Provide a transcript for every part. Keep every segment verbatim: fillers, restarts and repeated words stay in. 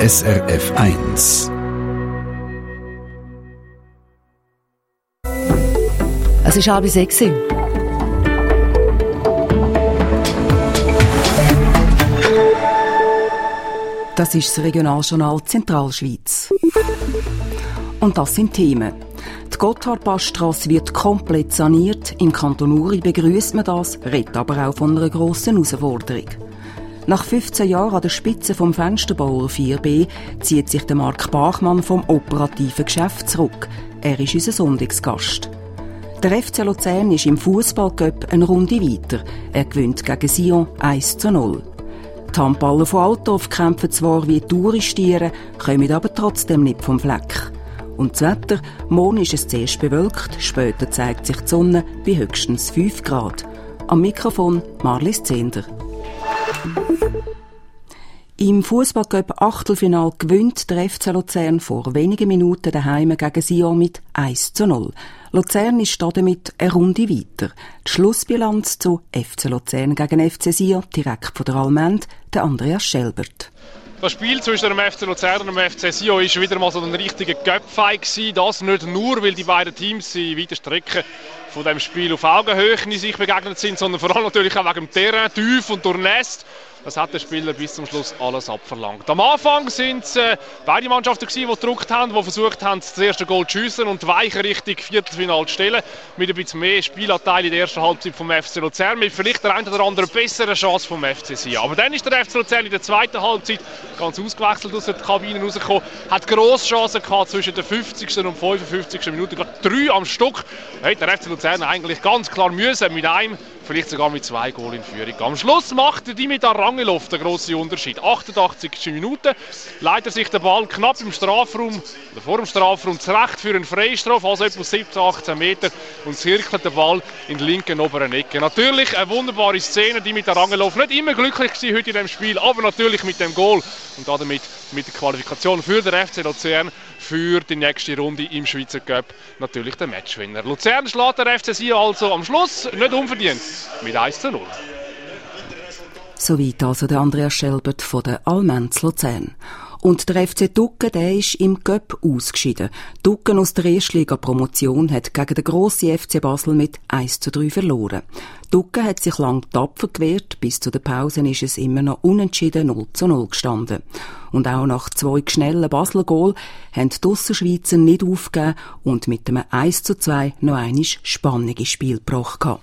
S R F eins. Es ist halb sechs. Das ist das Regionaljournal Zentralschweiz. Und das sind Themen. Die Gotthardpassstrasse wird komplett saniert. Im Kanton Uri begrüsst man das, redet aber auch von einer grossen Herausforderung. Nach fünfzehn Jahren an der Spitze vom Fensterbauer vier B zieht sich der Marc Bachmann vom operativen Geschäft zurück. Er ist unser Sonntagsgast. Der F C Luzern ist im Fußballcup eine Runde weiter. Er gewinnt gegen Sion eins zu null. Die Handballer von Altdorf kämpfen zwar wie Touristiere, kommen aber trotzdem nicht vom Fleck. Und das Wetter, morgen ist es zuerst bewölkt, später zeigt sich die Sonne bei höchstens fünf Grad. Am Mikrofon Marlies Zehnder. Im Fußballcup-Achtelfinal gewinnt der F C Luzern vor wenigen Minuten daheim gegen Sion mit eins zu null. Luzern ist damit eine Runde weiter. Die Schlussbilanz zu F C Luzern gegen F C Sion direkt von der Allmend, der Andreas Schelbert. Das Spiel zwischen dem F C Luzern und dem F C Sion war wieder mal so ein richtiger Cup-Fight gewesen. Das nicht nur, weil die beiden Teams in weiter Strecke von dem Spiel auf Augenhöhe sich begegnet sind, sondern vor allem natürlich auch wegen dem Terrain, tief und durchnässt. Das hat der Spieler bis zum Schluss alles abverlangt. Am Anfang sind es äh, beide Mannschaften gewesen, die gedrückt haben, die versucht haben, das erste Goal zu schiessen und die Weiche Richtung Viertelfinale zu stellen. Mit ein bisschen mehr Spielanteil in der ersten Halbzeit vom F C Luzern, mit vielleicht der ein oder andere bessere Chance vom F C Sion. Aber dann ist der F C Luzern in der zweiten Halbzeit ganz ausgewechselt aus der Kabine rausgekommen, hat grosse Chancen gehabt zwischen der fünfzigsten und fünfundfünfzigsten Minute, gerade drei am Stück. Da hat der F C Luzern eigentlich ganz klar müssen mit einem, vielleicht sogar mit zwei Goal in Führung. Am Schluss macht der Dimitar Rangelov den grossen Unterschied. achtundachtzigste Minute leitet sich der Ball knapp im Strafraum, oder vor dem Strafraum zurecht für einen Freistoß, also etwa siebzehn, achtzehn Meter, und zirkelt den Ball in die linke oberen Ecke. Natürlich eine wunderbare Szene, Dimitar Rangelov. Nicht immer glücklich gewesen heute in diesem Spiel, aber natürlich mit dem Goal und damit mit der Qualifikation für den F C Luzern für die nächste Runde im Schweizer Cup natürlich der Matchwinner. Luzern schlägt der F C Sion also am Schluss nicht unverdient mit eins zu null. Soweit also der Andreas Schelbert von der Allmend Luzern. Und der F C Ducken, der ist im Cup ausgeschieden. Ducken aus der Erstliga-Promotion hat gegen den grossen F C Basel mit eins zu drei verloren. Ducken hat sich lang tapfer gewehrt, bis zu der Pause ist es immer noch unentschieden null zu null gestanden. Und auch nach zwei schnellen Basler Goal haben die Ausserschweizer nicht aufgegeben und mit einem eins zu zwei noch einmal spannendes Spiel gebracht.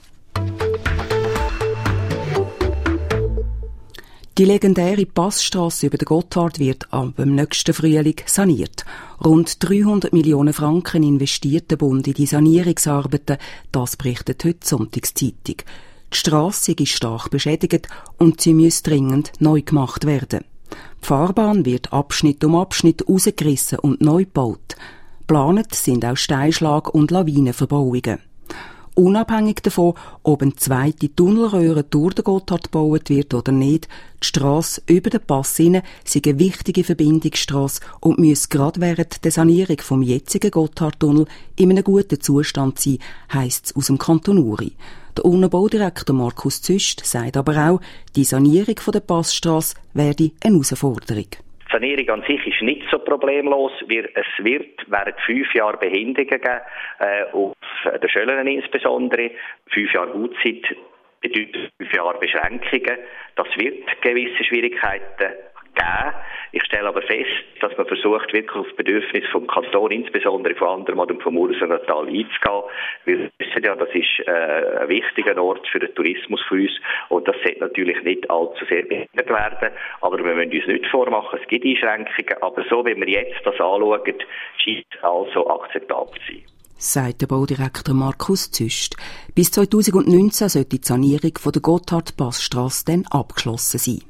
Die legendäre Passstrasse über den Gotthard wird ab dem nächsten Frühling saniert. Rund dreihundert Millionen Franken investiert der Bund in die Sanierungsarbeiten, das berichtet heute die Sonntagszeitung. Die Strasse ist stark beschädigt und sie muss dringend neu gemacht werden. Die Fahrbahn wird Abschnitt um Abschnitt rausgerissen und neu gebaut. Geplant sind auch Steinschlag- und Lawinenverbauungen. Unabhängig davon, ob eine zweite Tunnelröhre durch den Gotthard gebaut wird oder nicht, die Strasse über den Pass hinein sei eine wichtige Verbindungsstrasse und müsse gerade während der Sanierung vom jetzigen Gotthardtunnel in einem guten Zustand sein, heisst es aus dem Kanton Uri. Der Unterbaudirektor Markus Züst sagt aber auch, die Sanierung der Passstrasse werde eine Herausforderung. Die Sanierung an sich ist nicht so problemlos, weil es wird während fünf Jahren Behinderungen geben, äh, auf den Schöllen insbesondere. Fünf Jahre Gutzeit bedeutet fünf Jahre Beschränkungen. Das wird gewisse Schwierigkeiten geben. Ich stelle aber fest, dass man versucht, wirklich auf das Bedürfnis vom Kanton, insbesondere von Andermatt und vom Urserental einzugehen. Wir wissen ja, das ist äh, ein wichtiger Ort für den Tourismus für uns und das sollte natürlich nicht allzu sehr behindert werden. Aber wir müssen uns nicht vormachen, es gibt Einschränkungen, aber so wie wir jetzt das anschauen, scheint es also akzeptabel zu sein. Sagt der Baudirektor Markus Züst. Bis zweitausendneunzehn sollte die Sanierung von der Gotthard-Passstrasse dann abgeschlossen sein.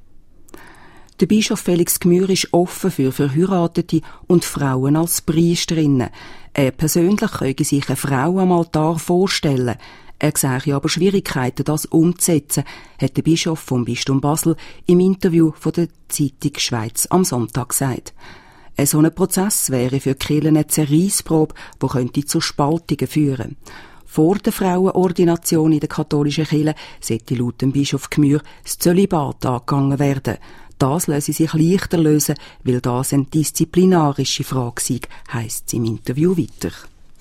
Der Bischof Felix Gmür ist offen für Verheiratete und Frauen als Priesterinnen. Er persönlich könnte sich eine Frau am Altar vorstellen. Er sehe aber Schwierigkeiten, das umzusetzen, hat der Bischof vom Bistum Basel im Interview von der Zeitung Schweiz am Sonntag gesagt. Ein solcher Prozess wäre für die Kirche eine Zerreissprobe, die könnte zu Spaltungen führen. Vor der Frauenordination in der katholischen Kirche sollte laut dem Bischof Gmür das Zölibat angegangen werden. Das lasse sich leichter lösen, weil das eine disziplinarische Frage sei, heisst es im Interview weiter.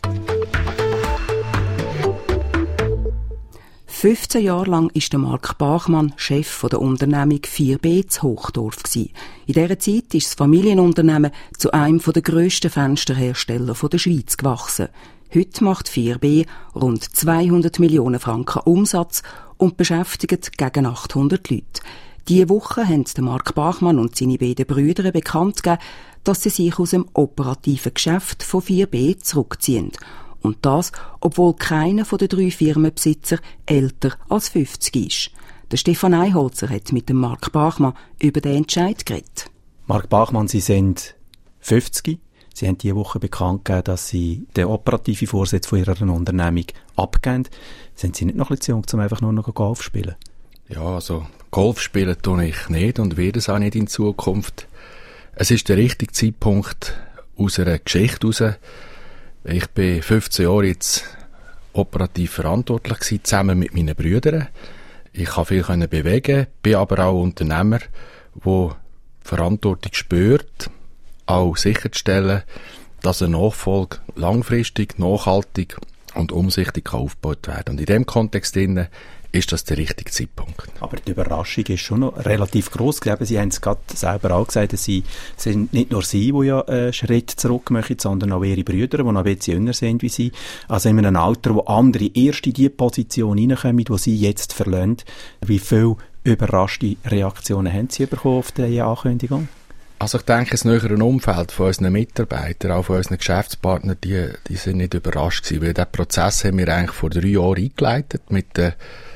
fünfzehn Jahre lang war der Mark Bachmann Chef der Unternehmung vier B zu Hochdorf. In dieser Zeit ist das Familienunternehmen zu einem der grössten Fensterhersteller der Schweiz gewachsen. Heute macht vier B rund zweihundert Millionen Franken Umsatz und beschäftigt gegen achthundert Leute. Diese Woche haben Mark Bachmann und seine beiden Brüder bekannt gegeben, dass sie sich aus dem operativen Geschäft von vier B zurückziehen. Und das, obwohl keiner von den drei Firmenbesitzer älter als fünfzig ist. Der Stefan Einholzer hat mit dem Mark Bachmann über den Entscheid geredet. Mark Bachmann, Sie sind fünfzig. Sie haben diese Woche bekannt gegeben, dass Sie den operativen Vorsitz von Ihrer Unternehmung abgeben. Sind Sie nicht noch ein bisschen jung, um einfach nur noch Golf zu spielen? Ja, also Golf spielen tue ich nicht und werde es auch nicht in Zukunft. Es ist der richtige Zeitpunkt aus einer Geschichte heraus. Ich bin fünfzehn Jahre jetzt operativ verantwortlich gewesen, zusammen mit meinen Brüdern. Ich konnte viel bewegen, bin aber auch Unternehmer, der Verantwortung spürt, auch sicherzustellen, dass eine Nachfolge langfristig, nachhaltig und umsichtig aufgebaut werden kann. Und in diesem Kontext ist das der richtige Zeitpunkt. Aber die Überraschung ist schon noch relativ gross. Ich glaube, Sie haben es gerade selber auch gesagt, dass Sie sind nicht nur Sie, die ja einen Schritt zurück machen, sondern auch Ihre Brüder, die noch ein bisschen jünger sind wie Sie. Also in einem Alter, wo andere erst in die Position reinkommen, die Sie jetzt verlassen. Wie viele überraschte Reaktionen haben Sie bekommen auf diese Ankündigung? Also ich denke, das nähere Umfeld von unseren Mitarbeitern, auch von unseren Geschäftspartnern, die, die sind nicht überrascht gewesen, weil diesen Prozess haben wir eigentlich vor drei Jahren eingeleitet mit der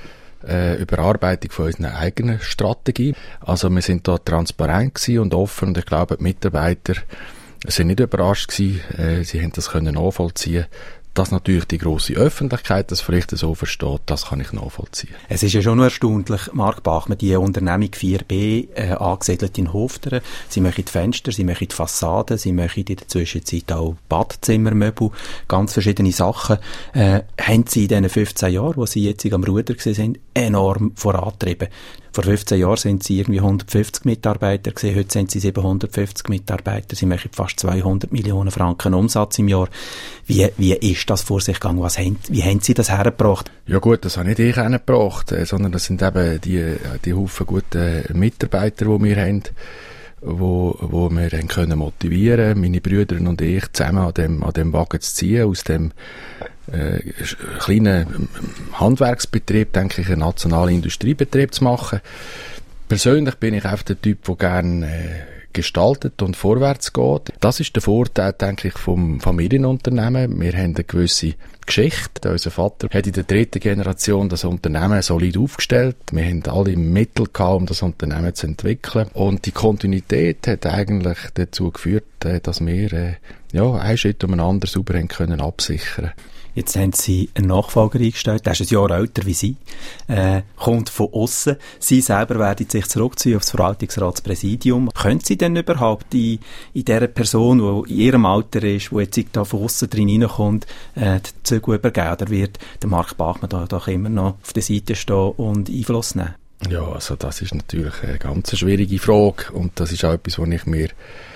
äh, Überarbeitung von unserer eigenen Strategie. Also wir sind da transparent gewesen und offen und ich glaube, die Mitarbeiter sind nicht überrascht gewesen, äh, sie haben das können nachvollziehen. Dass natürlich die grosse Öffentlichkeit das vielleicht so versteht, das kann ich nachvollziehen. Es ist ja schon noch erstaunlich, Mark Bachmann, die Unternehmung vier B, äh, angesiedelt in Hofteren. Sie machen die Fenster, sie machen die Fassaden, sie machen in der Zwischenzeit auch Badzimmermöbel, ganz verschiedene Sachen. Äh, haben Sie in diesen fünfzehn Jahren, wo Sie jetzt am Ruder waren, enorm vorangetrieben? Vor fünfzehn Jahren sind Sie irgendwie hundertfünfzig Mitarbeiter gewesen, heute sind Sie siebenhundertfünfzig Mitarbeiter, Sie machen fast zweihundert Millionen Franken Umsatz im Jahr. Wie, wie ist das vor sich gegangen? Was haben, wie haben Sie das hergebracht? Ja gut, das habe nicht ich hergebracht, sondern das sind eben die, die Haufen guten Mitarbeiter, die wir haben, wo, wo wir haben können motivieren, meine Brüder und ich, zusammen an dem, an dem Wagen zu ziehen, aus dem äh, kleinen Handwerksbetrieb, denke ich, einen nationalen Industriebetrieb zu machen. Persönlich bin ich auch der Typ, der gerne äh, gestaltet und vorwärts geht. Das ist der Vorteil, denke ich, vom Familienunternehmen. Wir haben eine gewisse Geschichte. Unser Vater hat in der dritten Generation das Unternehmen solid aufgestellt. Wir haben alle Mittel gehabt, um das Unternehmen zu entwickeln. Und die Kontinuität hat eigentlich dazu geführt, dass wir äh, ja, einen Schritt umeinander sauber haben können absichern. Jetzt haben Sie einen Nachfolger eingestellt, der ist ein Jahr älter wie Sie, äh, kommt von aussen. Sie selber werden sich zurückziehen auf das Verwaltungsratspräsidium. Können Sie denn überhaupt in, in dieser Person, die in Ihrem Alter ist, die jetzt da von aussen drin reinkommt, äh, die Zügel übergeben? Oder wird der Mark Bachmann da doch immer noch auf der Seite stehen und Einfluss nehmen? Ja, also das ist natürlich eine ganz schwierige Frage und das ist auch etwas, wo ich mir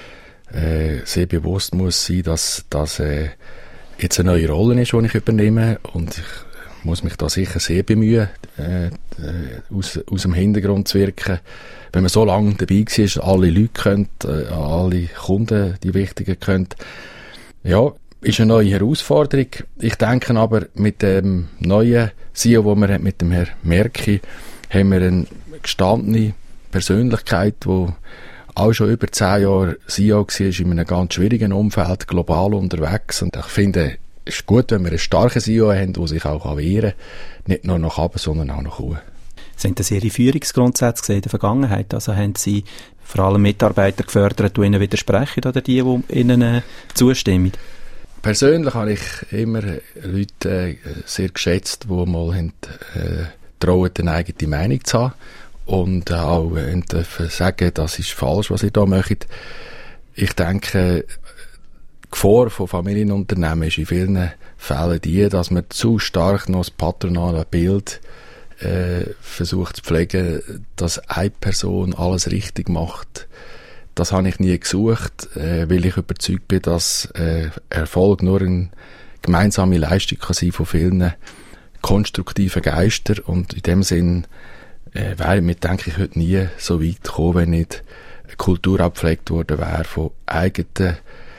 äh, sehr bewusst muss sein, dass das äh, jetzt eine neue Rolle ist, die ich übernehme und ich muss mich da sicher sehr bemühen, äh, äh, aus, aus dem Hintergrund zu wirken. Wenn man so lange dabei war, alle Leute können, äh, alle Kunden, die wichtigen können, ja, ist eine neue Herausforderung. Ich denke aber, mit dem neuen C E O, den wir haben, mit dem Herrn Merki, haben wir eine gestandene Persönlichkeit, die auch schon über zehn Jahre C E O war, in einem ganz schwierigen Umfeld, global unterwegs. Und ich finde, es ist gut, wenn wir einen starken C E O haben, der sich auch wehren kann. Nicht nur nach oben, sondern auch nach unten. Sind das Ihre Führungsgrundsätze in der Vergangenheit? Also haben Sie vor allem Mitarbeiter gefördert, die Ihnen widersprechen oder die, die Ihnen äh, zustimmen? Persönlich habe ich immer Leute äh, sehr geschätzt, die mal haben, äh, trauen, eine eigene Meinung zu haben. Und auch äh, dürfen sagen, das ist falsch, was ihr da macht. Ich denke, die Gefahr von Familienunternehmen ist in vielen Fällen die, dass man zu stark noch das patronale Bild äh, versucht zu pflegen, dass eine Person alles richtig macht. Das habe ich nie gesucht, äh, weil ich überzeugt bin, dass äh, Erfolg nur eine gemeinsame Leistung kann sein von vielen konstruktiven Geistern. Und in dem Sinn äh, wäre mir, denke ich, heute nie so weit gekommen, wenn nicht eine Kultur abgepflegt worden wäre von eigenen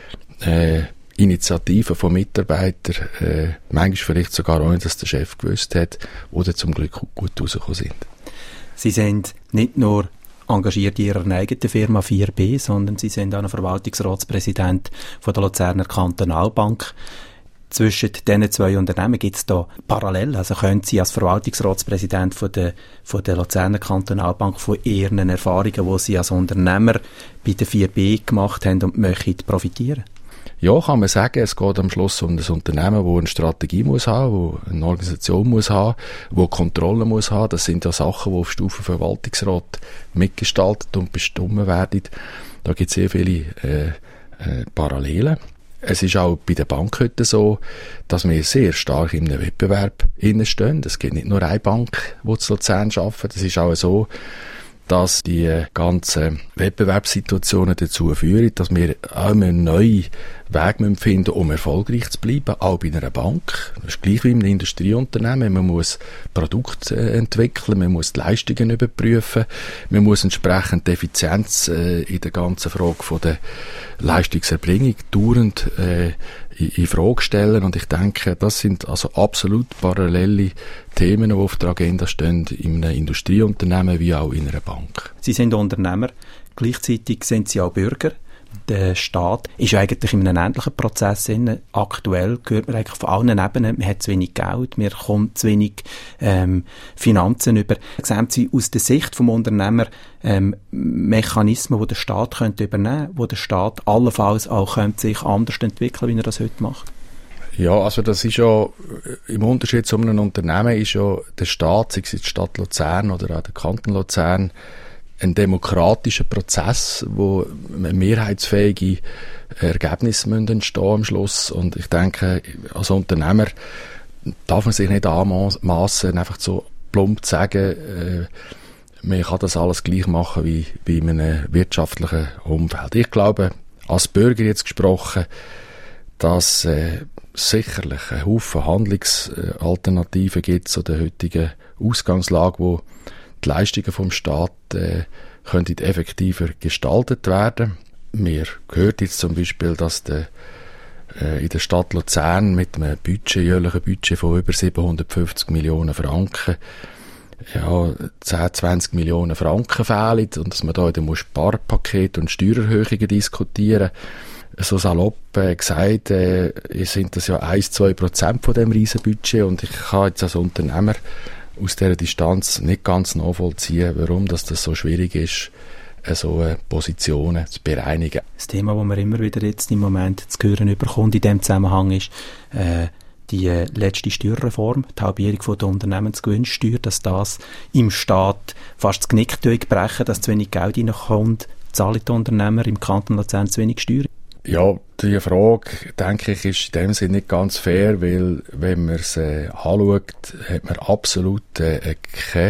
äh, Initiativen von Mitarbeitern, äh, manchmal vielleicht sogar ohne, dass der Chef gewusst hat, oder zum Glück gut rausgekommen sind. Sie sind nicht nur engagiert in Ihrer eigenen Firma vier B, sondern Sie sind auch ein Verwaltungsratspräsident von der Luzerner Kantonalbank. Zwischen diesen zwei Unternehmen gibt es da Parallelen. Also können Sie als Verwaltungsratspräsident von der, von der Luzerner Kantonalbank von Ihren Erfahrungen, die Sie als Unternehmer bei der vier B gemacht haben und möchten profitieren? Ja, kann man sagen, es geht am Schluss um ein Unternehmen, das eine Strategie muss haben, das eine Organisation muss haben, das Kontrolle muss haben. Das sind ja Sachen, die auf Stufe Verwaltungsrat mitgestaltet und bestimmt werden. Da gibt es sehr viele äh, äh, Parallelen. Es ist auch bei der Bank heute so, dass wir sehr stark in einem Wettbewerb stehen. Es gibt nicht nur eine Bank, die zu Luzern arbeitet. Es ist auch so, dass die ganzen Wettbewerbssituationen dazu führen, dass wir auch einen neuen Weg finden müssen, um erfolgreich zu bleiben, auch bei einer Bank. Das ist gleich wie in einem Industrieunternehmen. Man muss Produkte entwickeln, man muss die Leistungen überprüfen, man muss entsprechend die Effizienz äh, in der ganzen Frage von der Leistungserbringung dauernd äh, in, in Frage stellen. Und ich denke, das sind also absolut parallele Themen, die auf der Agenda stehen, in einem Industrieunternehmen wie auch in einer Bank. Sie sind Unternehmer, gleichzeitig sind Sie auch Bürger. Der Staat ist eigentlich in einem ähnlichen Prozess. Aktuell hört man eigentlich von allen Ebenen, man hat zu wenig Geld, man kommt zu wenig ähm, Finanzen über. Sehen Sie aus der Sicht des Unternehmers ähm, Mechanismen, die der Staat könnte übernehmen könnte, wo der Staat allenfalls auch könnte sich anders entwickeln, wie er das heute macht? Ja, also das ist ja, im Unterschied zu einem Unternehmen ist ja der Staat, sei es die Stadt Luzern oder auch der Kanton Luzern, ein demokratischer Prozess, wo mehrheitsfähige Ergebnisse müssen entstehen am Schluss. Und ich denke, als Unternehmer darf man sich nicht anmassen, einfach so plump zu sagen, äh, man kann das alles gleich machen wie, wie in einem wirtschaftlichen Umfeld. Ich glaube, als Bürger jetzt gesprochen, dass äh, sicherlich ein Haufen Handlungsalternativen gibt zu der heutigen Ausgangslage, wo die Leistungen vom Staat äh, könnten effektiver gestaltet werden. Mir gehört jetzt zum Beispiel, dass der, äh, in der Stadt Luzern mit einem Budget, jährlichen Budget von über siebenhundertfünfzig Millionen Franken ja, zehn, zwanzig Millionen Franken fehlen und dass man da in muss Sparpaket und Steuererhöhungen diskutieren. So salopp äh, gesagt, äh, sind das ja ein bis zwei Prozent von dem riesen Budget und ich kann jetzt als Unternehmer aus dieser Distanz nicht ganz nachvollziehen, warum das, das so schwierig ist, so äh, Positionen zu bereinigen. Das Thema, das man immer wieder jetzt im Moment zu hören überkommt in diesem Zusammenhang ist äh, die äh, letzte Steuerreform, die Halbierung von der Unternehmensgewinnsteuer, dass das im Staat fast das Genick durchbrechen, dass zu wenig Geld reinkommt, zahlen die Unternehmer im Kanton Luzern zu wenig Steuern? Ja, die Frage, denke ich, ist in dem Sinne nicht ganz fair, weil, wenn man es äh, anschaut, hat man absolut äh, keine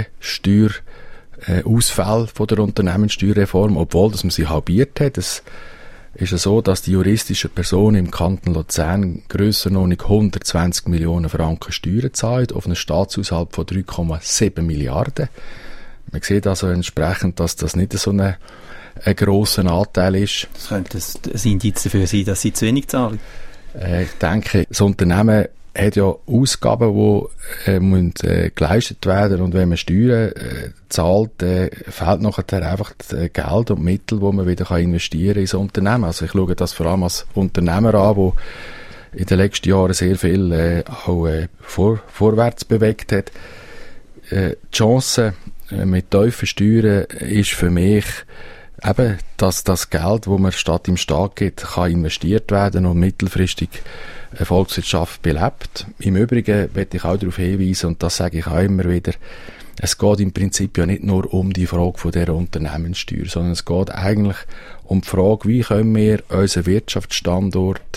Steuerausfälle äh, von der Unternehmenssteuerreform, obwohl dass man sie halbiert hat. Es ist ja so, dass die juristischen Personen im Kanton Luzern Grössenordnung hundertzwanzig Millionen Franken Steuern zahlen, auf einen Staatshaushalt von drei Komma sieben Milliarden. Man sieht also entsprechend, dass das nicht so eine ein grosser Anteil ist. Das könnte ein Indiz dafür sein, dass sie zu wenig zahlen? Äh, ich denke, das Unternehmen hat ja Ausgaben, die äh, müssen, äh, geleistet werden und wenn man Steuern äh, zahlt, äh, fehlt nachher einfach das Geld und Mittel, wo man wieder kann investieren ins Unternehmen. Also ich schaue das vor allem als Unternehmer an, wo in den letzten Jahren sehr viel äh, auch äh, vor, vorwärts bewegt hat. Äh, die Chance äh, mit tiefen Steuern ist für mich eben, dass das Geld, das man statt im Staat gibt, kann investiert werden und mittelfristig eine Volkswirtschaft belebt. Im Übrigen möchte ich auch darauf hinweisen, und das sage ich auch immer wieder, es geht im Prinzip ja nicht nur um die Frage von dieser Unternehmenssteuer, sondern es geht eigentlich um die Frage, wie können wir unseren Wirtschaftsstandort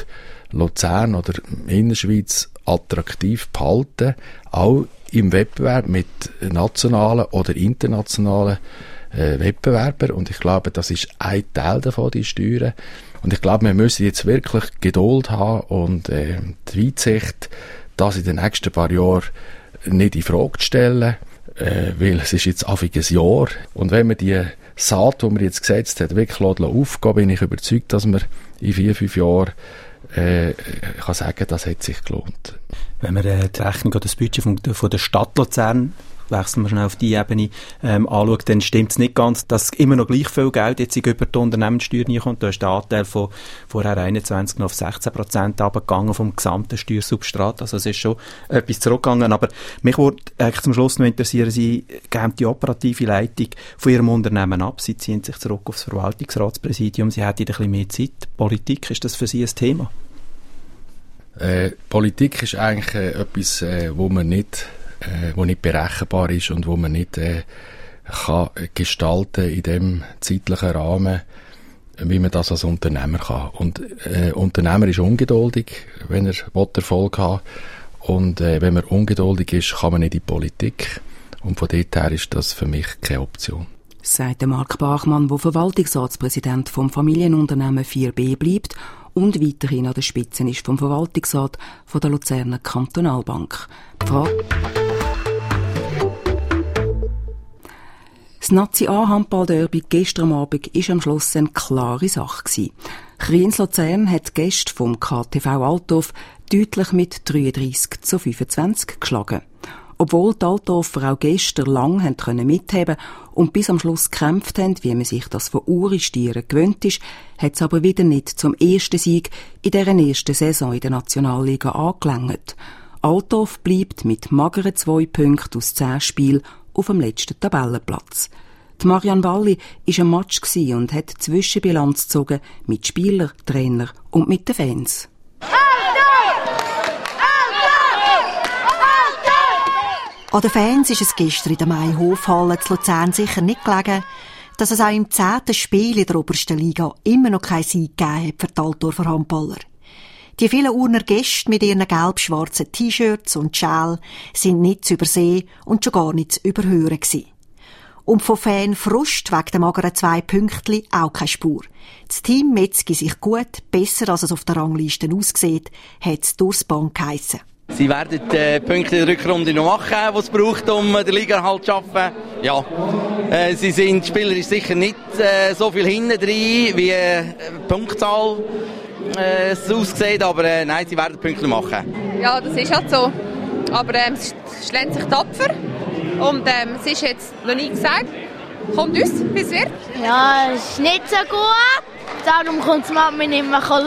Luzern oder Innerschweiz attraktiv behalten, auch im Wettbewerb mit nationalen oder internationalen äh, Wettbewerbern. Und ich glaube, das ist ein Teil davon, die Steuern. Und ich glaube, wir müssen jetzt wirklich Geduld haben und äh, die Weitsicht, das in den nächsten paar Jahren nicht in Frage zu stellen, äh, weil es ist jetzt einfach ein Jahr. Und wenn man die Saat, die man jetzt gesetzt hat, wirklich aufgehen, bin ich überzeugt, dass man in vier, fünf Jahren äh, kann sagen, das hat sich gelohnt. Wenn man äh, die Rechnung oder das Budget von, von der Stadt Luzern, wechseln wir schnell auf die Ebene, ähm, anschaut, dann stimmt es nicht ganz, dass immer noch gleich viel Geld jetzt über die Unternehmenssteuer reinkommt. Da ist der Anteil von vorher einundzwanzig auf sechzehn Prozent runtergegangen vom gesamten Steuersubstrat. Also es ist schon etwas zurückgegangen. Aber mich würde eigentlich zum Schluss noch interessieren, Sie geben die operative Leitung von Ihrem Unternehmen ab. Sie ziehen sich zurück aufs Verwaltungsratspräsidium. Sie hätten ein bisschen mehr Zeit. Politik, ist das für Sie ein Thema? Äh, Politik ist eigentlich äh, etwas, äh, wo man nicht Äh, wo nicht berechenbar ist und wo man nicht äh, kann gestalten in dem zeitlichen Rahmen, wie man das als Unternehmer kann. Und äh, Unternehmer ist ungeduldig, wenn er Erfolg haben will. Und äh, wenn man ungeduldig ist, kann man nicht in die Politik. Und von dort her ist das für mich keine Option. Sagt Marc Bachmann, der Verwaltungsratspräsident vom Familienunternehmen vier b bleibt und weiterhin an der Spitze ist vom Verwaltungsrat von der Luzerner Kantonalbank. Frage Das Nazi-A-Handball-Derby gestern Abend war am Schluss eine klare Sache gewesen. Kriens-Luzern hat die Gäste vom K T V Altdorf deutlich mit dreiunddreissig zu fünfundzwanzig geschlagen. Obwohl die Altdorfer auch gestern lang haben können mitheben und bis am Schluss gekämpft haben, wie man sich das von Uri-Stieren gewöhnt ist, hat es aber wieder nicht zum ersten Sieg in deren ersten Saison in der Nationalliga angelangt. Altdorf bleibt mit mageren zwei Punkten aus zehn Spielen auf dem letzten Tabellenplatz. Die Marianne Walli war am Match und hat Zwischenbilanz gezogen mit Spielern, Trainer und mit den Fans. An den Fans ist es gestern in der Mai-Hofhalle zu Luzern sicher nicht gelegen, dass es auch im zehnten Spiel in der obersten Liga immer noch keinen Sieg gegeben hat für die Altdorfer Handballer. Die vielen Urner Gäste mit ihren gelb-schwarzen T-Shirts und Schal sind nicht zu übersehen und schon gar nicht zu überhören gewesen. Und von Fan Frust wegen der mageren zwei Pünktli auch keine Spur. Das Team Metzgi sich gut, besser als es auf der Rangliste aussieht, hat es durchs Bank geheissen. Sie werden äh, Punkte in der Rückrunde noch machen, die es braucht, um äh, den Liga halt zu schaffen. Ja, äh, sie sind spielerisch sicher nicht äh, so viel hinten drin, wie äh, Punktzahl äh, es aussieht, aber äh, nein, sie werden Punkte machen. Ja, das ist halt so. Aber ähm, es schlägt sich tapfer und ähm, es ist jetzt noch nie gesagt. Kommt uns, wie es wird. Ja, es ist nicht so gut. Darum kommt es mir nicht mehr schauen.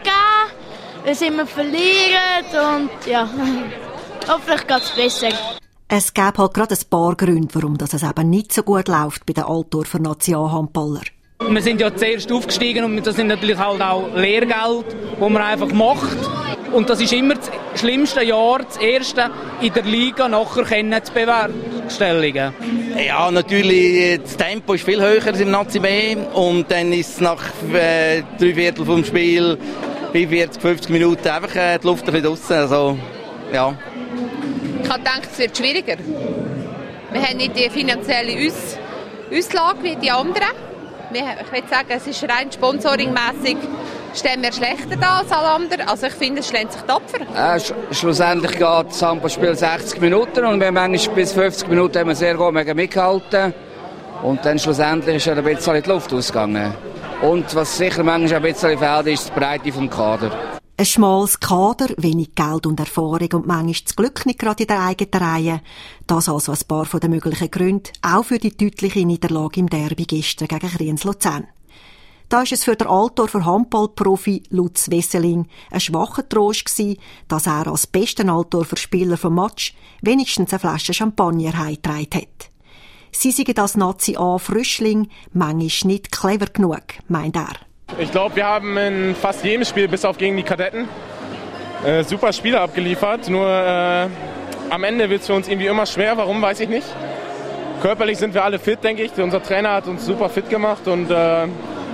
Wir sind immer verlieren und ja, hoffentlich geht es besser. Es gäbe halt gerade ein paar Gründe, warum das es eben nicht so gut läuft bei den Altdorfer Nationalhandballern. Wir sind ja zuerst aufgestiegen und das sind natürlich halt auch Lehrgeld, das man einfach macht. Und das ist immer das schlimmste Jahr, das erste in der Liga, nachher können zu bewerkstelligen. Ja, natürlich, das Tempo ist viel höher als im Nazi B und dann ist es nach äh, drei Viertel vom Spiel vierzig, fünfzig Minuten einfach äh, die Luft ein bisschen draussen. Also, ja. Ich habe gedacht, es wird schwieriger. Wir haben nicht die finanzielle Aus- Auslage wie die anderen. Wir, ich würde sagen, es ist rein sponsoringmässig stehen wir schlechter da als alle anderen. Also ich finde, es schlägt sich tapfer. Äh, sch- schlussendlich geht das Handballspiel sechzig Minuten und wir haben manchmal bis fünfzig Minuten haben wir sehr gut mitgehalten. Und dann schlussendlich ist er ein bisschen in die Luft ausgegangen. Und was sicher manchmal ein bisschen fehlt, ist die Breite vom Kader. Ein schmales Kader, wenig Geld und Erfahrung und manchmal das Glück nicht gerade in der eigenen Reihe. Das also ein paar von den möglichen Gründen, auch für die deutliche Niederlage im Derby gestern gegen Kriens-Luzern. Da war es für den Altdorfer Handballprofi Lutz Wesseling ein schwacher Trost gewesen, dass er als besten Altdorfer Spieler vom Match wenigstens eine Flasche Champagner heimgetragen hat. Sie seien als Nazi-A-Frischling manchmal nicht clever genug, meint er. Ich glaube, wir haben in fast jedem Spiel, bis auf gegen die Kadetten, äh, super Spiele abgeliefert. Nur äh, am Ende wird es für uns irgendwie immer schwer. Warum, weiß ich nicht. Körperlich sind wir alle fit, denke ich. Unser Trainer hat uns super fit gemacht und äh,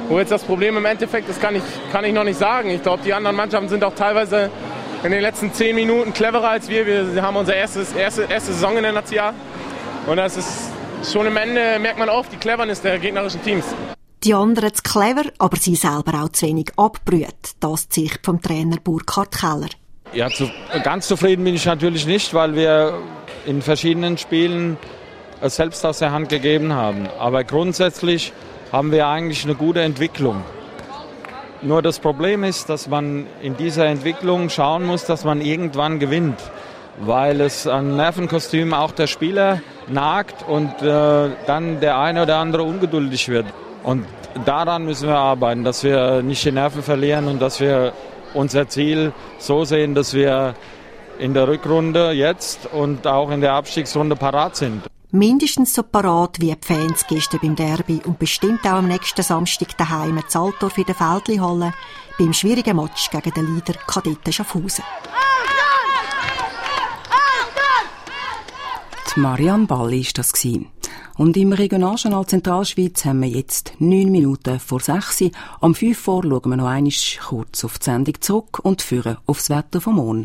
Wo jetzt das Problem im Endeffekt ist, kann ich, kann ich noch nicht sagen. Ich glaube, die anderen Mannschaften sind auch teilweise in den letzten zehn Minuten cleverer als wir. Wir haben unsere erste, erste, erste Saison in der National. Und das ist schon am Ende, merkt man auch, die Cleverness der gegnerischen Teams. Die anderen zu clever, aber sie selber auch zu wenig abgebrüht. Das die Sicht vom Trainer Burkhard Keller. Ja, zu, ganz zufrieden bin ich natürlich nicht, weil wir in verschiedenen Spielen es selbst aus der Hand gegeben haben. Aber grundsätzlich haben wir eigentlich eine gute Entwicklung. Nur das Problem ist, dass man in dieser Entwicklung schauen muss, dass man irgendwann gewinnt. Weil es an Nervenkostüm auch der Spieler nagt und äh, dann der eine oder andere ungeduldig wird. Und daran müssen wir arbeiten, dass wir nicht die Nerven verlieren und dass wir unser Ziel so sehen, dass wir in der Rückrunde jetzt und auch in der Abstiegsrunde parat sind. Mindestens so parat wie die Fans gestern beim Derby und bestimmt auch am nächsten Samstag daheim in Zaltorf in der Feldlihalle beim schwierigen Match gegen den Leader Kadetten Schaffhausen. Die Marianne Balli war das. Und im Regionaljournal Zentralschweiz haben wir jetzt neun Minuten vor sechs. Am fünf vor schauen wir noch einmal kurz auf die Sendung zurück und führen aufs Wetter vom Morgen.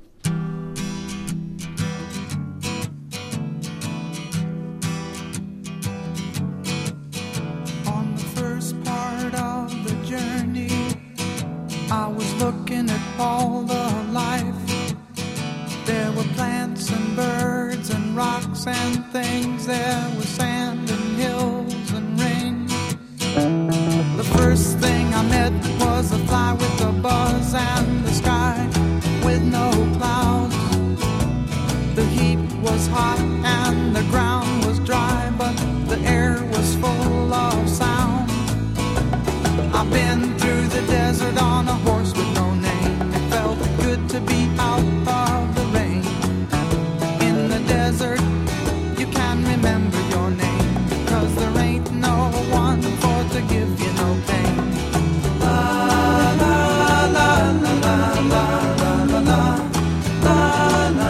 On the first part of the journey, I was looking at all the life. There were plants and birds and rocks and things. There was sand and hills and rain. The first thing I met was a fly with a buzz and the sky with no clouds. The heat was hot and the ground was dry, but the air was full of sound. I've been through the desert on a horse with no name. It felt good to be out of the rain. In the desert, you can remember your name, 'cause there ain't no one for to give you no pain. La la la la la la la la la la la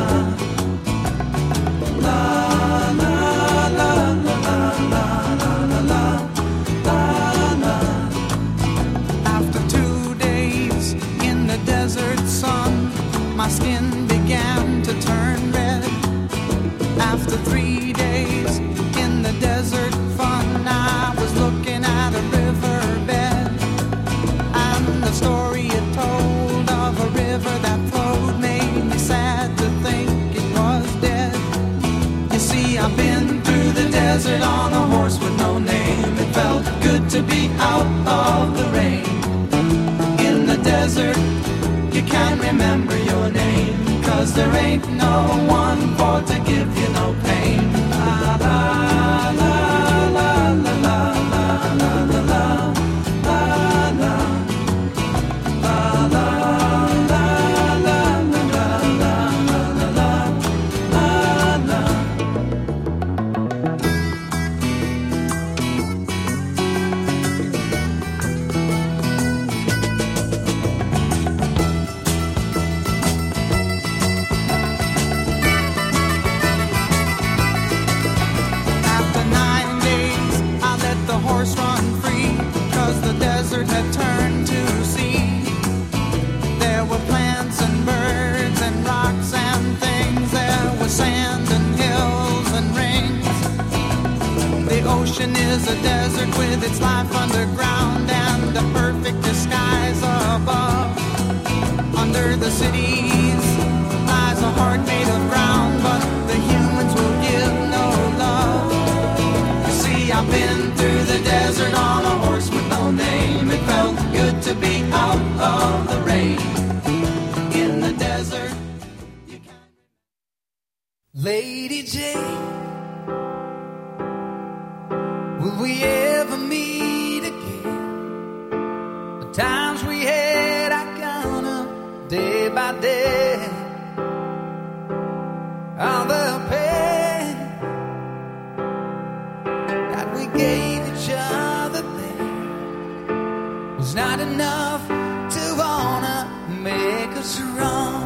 la la la la la la. After two days in the desert sun, my skin began to turn red. After three days in the desert fun, I was looking at a riverbed, and the story it told of a river that flowed made me sad to think it was dead. You see, I've been through the desert on a horse with no name. It felt good to be out of the rain. In the desert, you can't remember your name, 'cause there ain't no one for to give you no pain. La la la la la la la la la la la la la la had turned to sea. There were plants and birds and rocks and things. There was sand and hills and rings. The ocean is a desert with its life underground and a perfect disguise above. Under the cities lies a heart made of ground, but the humans will give no love. You see, I've been through the desert on a horse with no name. It felt good to be out of the rain. In the desert, you can... Lady Jane, will we ever meet again? The times we had, I count up day by day. All the pain that we gave each other there was not enough to wanna make us wrong.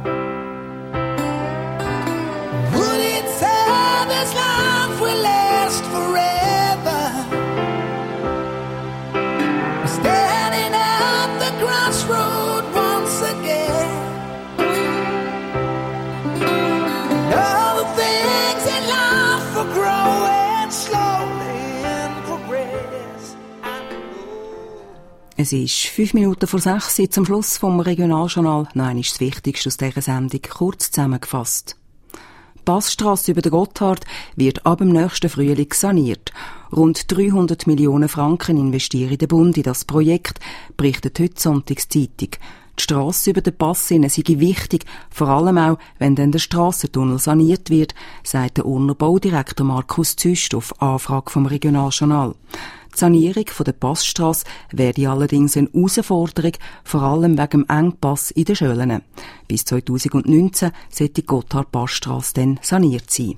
Would it serve as long as we last forever? standing at the crossroad once again. All the things in life are growing slowly in progress. Es ist fünf Minuten vor sechs, zum Schluss vom Regionaljournal. Nein, ist das Wichtigste aus dieser Sendung kurz zusammengefasst. Die Passstrasse über den Gotthard wird ab dem nächsten Frühling saniert. Rund dreihundert Millionen Franken investieren der Bund in das Projekt, berichtet heute Sonntagszeitung. Die Strasse über den Pass sei wichtig, vor allem auch, wenn dann der Strassentunnel saniert wird, sagt der Urner Baudirektor Markus Züst auf Anfrage vom Regionaljournal. Die Sanierung der Passstrasse werde allerdings eine Herausforderung, vor allem wegen dem Engpass in den Schöllen. Bis zweitausendneunzehn sollte die Gotthard-Passstrasse dann saniert sein.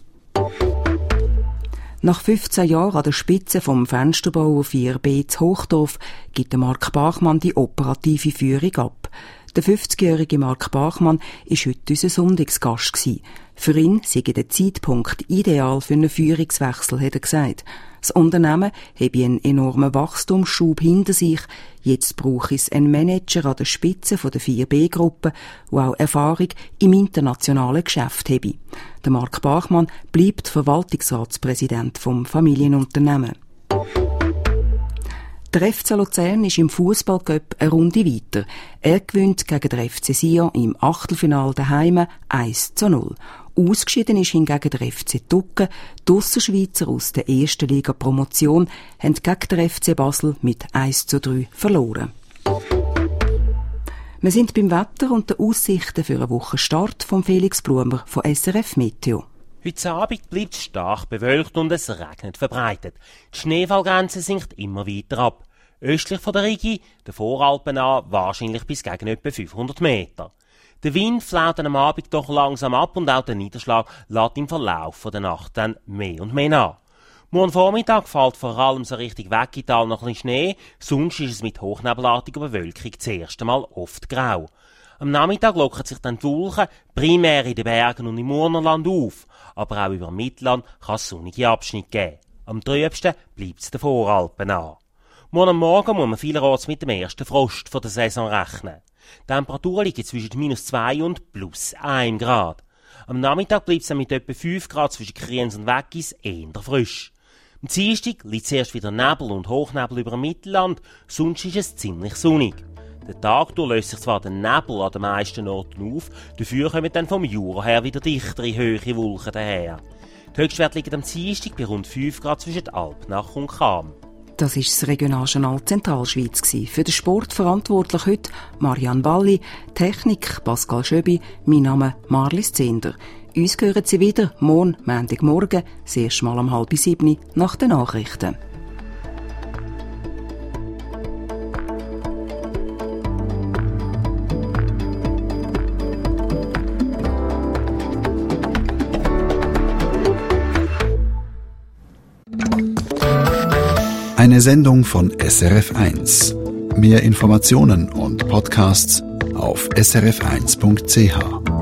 Nach fünfzehn Jahren an der Spitze vom Fensterbau vier B zu Hochdorf gibt der Marc Bachmann die operative Führung ab. Der fünfzigjährige Marc Bachmann war heute unser Sonntagsgast gewesen. Für ihn sei der Zeitpunkt ideal für einen Führungswechsel, hat er gesagt. Das Unternehmen habe einen enormen Wachstumsschub hinter sich. Jetzt brauche es einen Manager an der Spitze der vier B Gruppe, der auch Erfahrung im internationalen Geschäft habe. Der Marc Bachmann bleibt Verwaltungsratspräsident vom Familienunternehmen. Der F C Luzern ist im Fußballcup eine Runde weiter. Er gewinnt gegen den F C Sion im Achtelfinale daheim eins zu null. Ausgeschieden ist hingegen der F C Tucken. Die Ausserschweizer aus der ersten Liga Promotion haben gegen den F C Basel mit eins zu drei verloren. Wir sind beim Wetter und den Aussichten für einen Wochenstart von Felix Blumer von S R F Meteo. Heute Abend bleibt es stark bewölkt und es regnet verbreitet. Die Schneefallgrenze sinkt immer weiter ab. Östlich von der Rigi, der Voralpen an, wahrscheinlich bis gegen etwa fünfhundert Meter. Der Wind flaut am Abend doch langsam ab und auch der Niederschlag lässt im Verlauf der Nacht dann mehr und mehr nach. Morgen Vormittag fällt vor allem so Richtung Weggital noch ein bisschen Schnee, sonst ist es mit hochnebelartiger Bewölkung das erste Mal oft grau. Am Nachmittag lockern sich dann die Wolken, primär in den Bergen und im Urnerland auf, aber auch über dem Mittelland kann es sonnige Abschnitte geben. Am trübsten bleibt es den Voralpen an. Morgen am Morgen muss man vielerorts mit dem ersten Frost von der Saison rechnen. Die Temperaturen liegen zwischen minus zwei und plus ein Grad. Am Nachmittag bleibt es dann mit etwa fünf Grad zwischen Kriens und Weggis eher frisch. Am Dienstag liegt zuerst wieder Nebel und Hochnebel über dem Mittelland, sonst ist es ziemlich sonnig. Den Tag durch löst sich zwar der Nebel an den meisten Orten auf, dafür kommen dann vom Jura her wieder dichtere, hohe Wolken daher. Die Höchstwerte liegen am Dienstag bei rund fünf Grad zwischen Alpnach und Cham. Das war das Regionaljournal Zentralschweiz. Für den Sport verantwortlich heute Marianne Balli, Technik Pascal Schöbi, mein Name Marlis Zehnder. Uns hören Sie wieder morgen, Montagmorgen, das erste Mal um halb sieben nach den Nachrichten. Eine Sendung von S R F eins. Mehr Informationen und Podcasts auf s r f eins punkt c h.